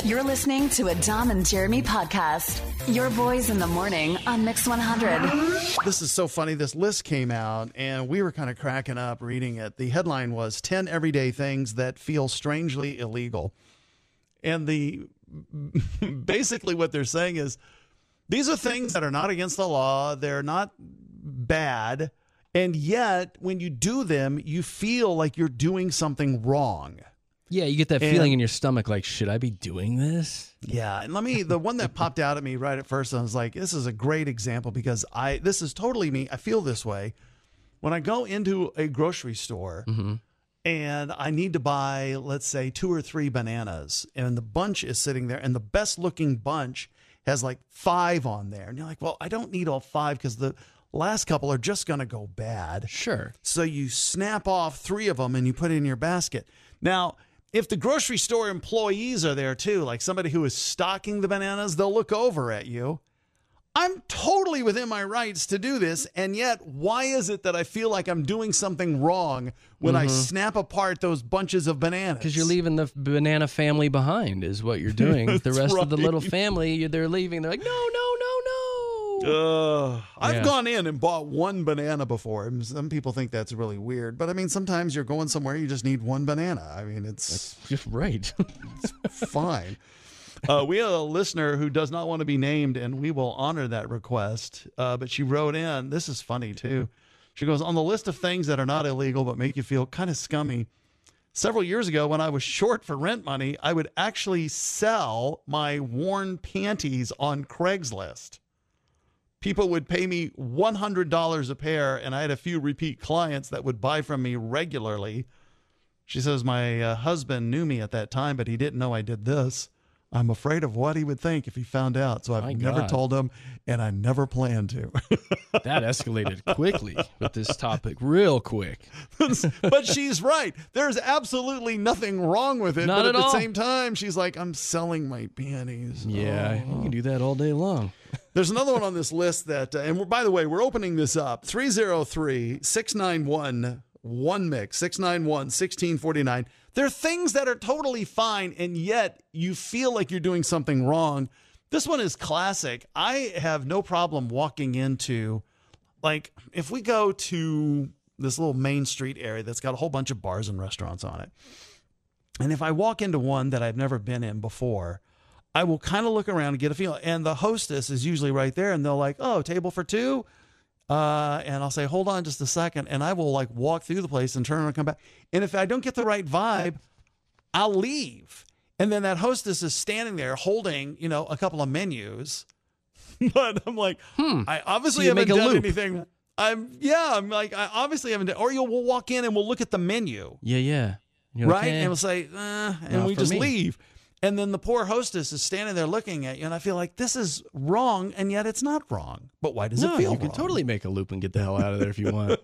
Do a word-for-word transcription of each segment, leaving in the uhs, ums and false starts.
You're listening to a Dom and Jeremy podcast. Your boys in the morning on Mix one hundred. This is so funny. This list came out, and we were kind of cracking up reading it. The headline was ten everyday things that feel strangely illegal. And the basically what they're saying is these are things that are not against the law. They're not bad. And yet, when you do them, you feel like you're doing something wrong. Yeah, you get that and, feeling in your stomach like, should I be doing this? Yeah, and let me, the one that popped out at me right at first, I was like, this is a great example because I, this is totally me. I feel this way. When I go into a grocery store Mm-hmm. and I need to buy, let's say, two or three bananas, and the bunch is sitting there, and the best looking bunch has like five on there. And you're like, well, I don't need all five because the last couple are just going to go bad. Sure. So you snap off three of them and you put it in your basket. Now, if the grocery store employees are there too, like somebody who is stocking the bananas, they'll look over at you. I'm totally within my rights to do this. And yet, why is it that I feel like I'm doing something wrong when Mm-hmm. I snap apart those bunches of bananas? Because you're leaving the banana family behind is what you're doing. The That's rest of the right. little family, they're leaving. They're like, no, no, no, no. Uh, I've Yeah. gone in and bought one banana before. And some people think that's really weird. But I mean, sometimes you're going somewhere, you just need one banana. I mean, it's... That's right. Fine. Uh, we have a listener who does not want to be named, and we will honor that request. Uh, but she wrote in, this is funny too. She goes, on the list of things that are not illegal but make you feel kind of scummy, several years ago when I was short for rent money, I would actually sell my worn panties on Craigslist. People would pay me one hundred dollars a pair, and I had a few repeat clients that would buy from me regularly. She says, my uh, husband knew me at that time, but he didn't know I did this. I'm afraid of what he would think if he found out. So I've My never God. told him, and I never plan to. That escalated quickly with this topic, real quick. But she's right. There's absolutely nothing wrong with it. Not but at, at the all. same time, she's like, I'm selling my panties. Yeah, Oh. you can do that all day long. There's another one on this list that, uh, and we're, by the way, we're opening this up. three oh three, six nine one, one mix, six nine one, one six four nine. There are things that are totally fine, and yet you feel like you're doing something wrong. This one is classic. I have no problem walking into, like, if we go to this little main street area that's got a whole bunch of bars and restaurants on it, and if I walk into one that I've never been in before, I will kind of look around and get a feel. And the hostess is usually right there, and they'll like, oh, table for two? Uh, and I'll say, hold on just a second. And I will like walk through the place and turn around and come back. And if I don't get the right vibe, I'll leave. And then that hostess is standing there holding, you know, a couple of menus. But I'm like, Hmm. I obviously So you haven't make a done loop. anything. I'm, yeah, I'm like, I obviously haven't done, or you'll we'll walk in and we'll look at the menu. Yeah, yeah. You're like, Right? eh, And we'll say, uh, and Not we for just me. leave. And then the poor hostess is standing there looking at you, and I feel like this is wrong, and yet it's not wrong. But why does no, it feel you can wrong? totally make a loop and get the hell out of there if you want.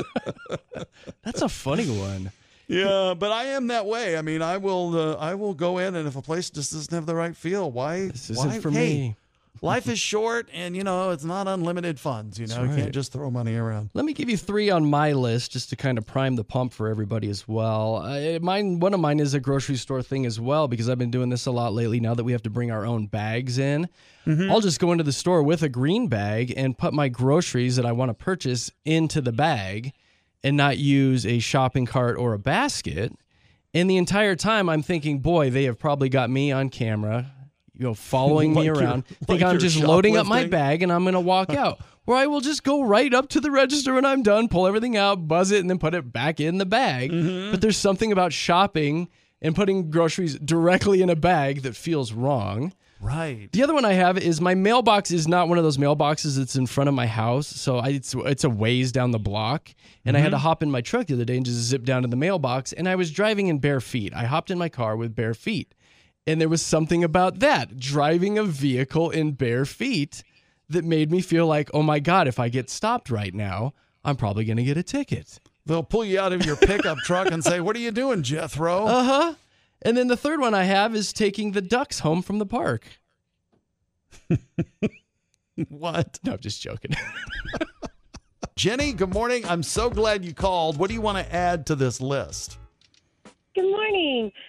That's a funny one. Yeah, but I am that way. I mean, I will uh, I will go in, and if a place just doesn't have the right feel, why? This isn't why? for hey, me. Life is short, and, you know, it's not unlimited funds. You know, you right. can't just throw money around. Let me give you three on my list just to kind of prime the pump for everybody as well. Uh, mine, one of mine is a grocery store thing as well because I've been doing this a lot lately now that we have to bring our own bags in. Mm-hmm. I'll just go into the store with a green bag and put my groceries that I want to purchase into the bag and not use a shopping cart or a basket. And the entire time I'm thinking, boy, they have probably got me on camera, you know, following me Like you're- around. like Think I'm you're just loading up my shoplifting. bag and I'm going to walk out. Or I will just go right up to the register when I'm done, pull everything out, buzz it, and then put it back in the bag. Mm-hmm. But there's something about shopping and putting groceries directly in a bag that feels wrong. Right. The other one I have is my mailbox is not one of those mailboxes that's in front of my house. So I, it's, it's a ways down the block. And I had to hop in my truck the other day and just zip down to the mailbox. And I was driving in bare feet. I hopped in my car with bare feet. And there was something about that, driving a vehicle in bare feet, that made me feel like, oh my God, if I get stopped right now, I'm probably going to get a ticket. They'll pull you out of your pickup truck and say, what are you doing, Jethro? Uh-huh. And then the third one I have is taking the ducks home from the park. What? No, I'm just joking. Jenny, good morning. I'm so glad you called. What do you want to add to this list? Good morning.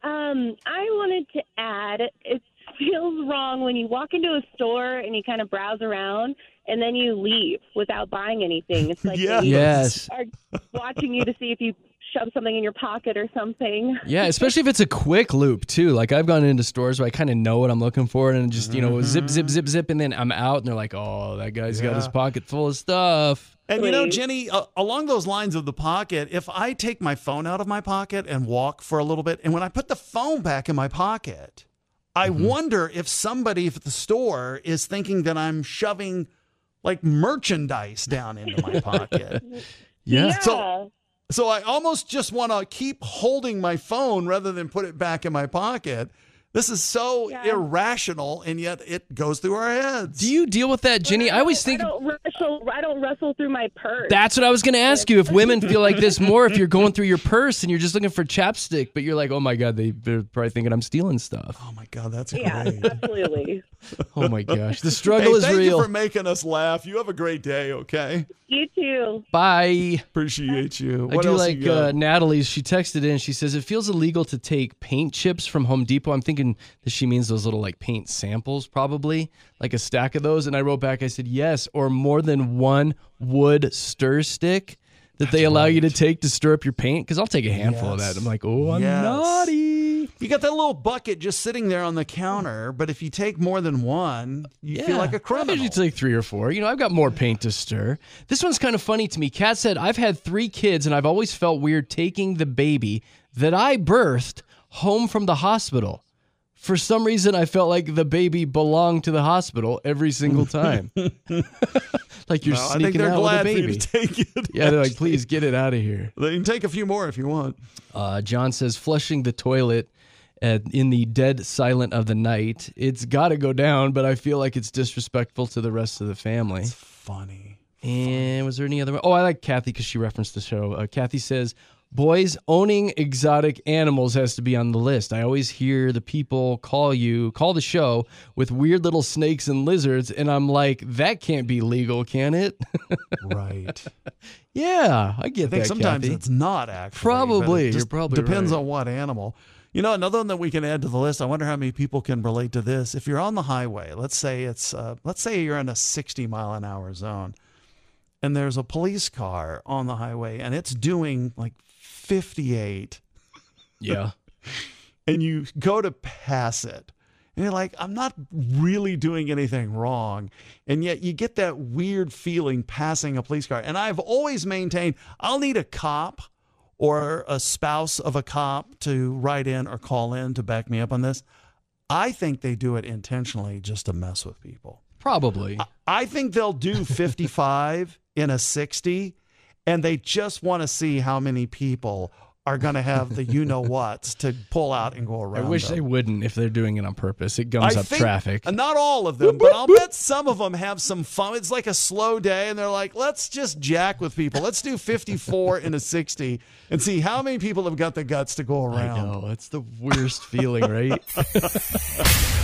Um, I wanted to add, it feels wrong when you walk into a store and you kind of browse around and then you leave without buying anything. It's like Yes. they Yes. are watching you to see if you shove something in your pocket or something. Yeah, especially if it's a quick loop too. Like I've gone into stores where I kind of know what I'm looking for and just, you know, zip, zip, zip, zip, and then I'm out and they're like, oh, that guy's got his Yeah. pocket full of stuff. And you know, Please. Jenny, uh, along those lines of the pocket, if I take my phone out of my pocket and walk for a little bit, and when I put the phone back in my pocket, I Mm-hmm. wonder if somebody at the store is thinking that I'm shoving like merchandise down into my pocket. Yeah. Yeah. So- So I almost just want to keep holding my phone rather than put it back in my pocket. This is so Yeah. irrational, and yet it goes through our heads. Do you deal with that, Jenny? I always think I don't wrestle. I don't wrestle through my purse. that's what I was going to ask you. If women feel like this more, if you're going through your purse and you're just looking for chapstick, but you're like, oh my God, they, they're probably thinking I'm stealing stuff. Oh my God, that's yeah, great. absolutely. Oh my gosh. The struggle Hey, is thank real. you for making us laugh. You have a great day, okay? You too. Bye. Appreciate you. I What do else like you got? uh, Natalie's. She texted in. She says, it feels illegal to take paint chips from Home Depot. I'm thinking that she means those little like paint samples, probably like a stack of those. And I wrote back, I said, yes, or more than one wood stir stick that they allow you to take to stir up your paint. Because I'll take a handful of Yes. that. I'm like, oh, I'm Yes. naughty. You got that little bucket just sitting there on the counter, but if you take more than one, you feel like a I criminal. usually take three or four. You know, I've got more paint to stir. This one's kind of funny to me. Kat said, I've had three kids and I've always felt weird taking the baby that I birthed home from the hospital. For some reason, I felt like the baby belonged to the hospital every single time. Like you're No, I think sneaking they're out with a glad for you baby. to take it. Yeah, they're like, please get it out of here. They can take a few more if you want. Uh, John says, flushing the toilet at, in the dead silent of the night. It's got to go down, but I feel like it's disrespectful to the rest of the family. Funny. And was there any other one? Oh, I like Kathy because she referenced the show. Uh, Kathy says, boys, owning exotic animals has to be on the list. I always hear the people call you, call the show with weird little snakes and lizards, and I'm like, that can't be legal, can it? Right. Yeah, I get I think that, sometimes Kathy. it's not actually. Probably. but it You're just probably depends right. on what animal. You know, another one that we can add to the list. I wonder how many people can relate to this. If you're on the highway, let's say it's, uh, let's say you're in a sixty mile an hour zone, and there's a police car on the highway, and it's doing like fifty-eight, Yeah. and you go to pass it. And you're like, I'm not really doing anything wrong. And yet you get that weird feeling passing a police car. And I've always maintained I'll need a cop or a spouse of a cop to write in or call in to back me up on this. I think they do it intentionally just to mess with people. Probably. I think they'll do fifty-five in a sixty, and they just want to see how many people are going to have the you-know-whats to pull out and go I around wish them. they wouldn't if they're doing it on purpose. It gums I up think- traffic. uh, Not all of them, but I'll bet some of them have some fun. It's like a slow day, and they're like, let's just jack with people. Let's do fifty-four in a sixty and see how many people have got the guts to go I around. know. It's the worst feeling, right?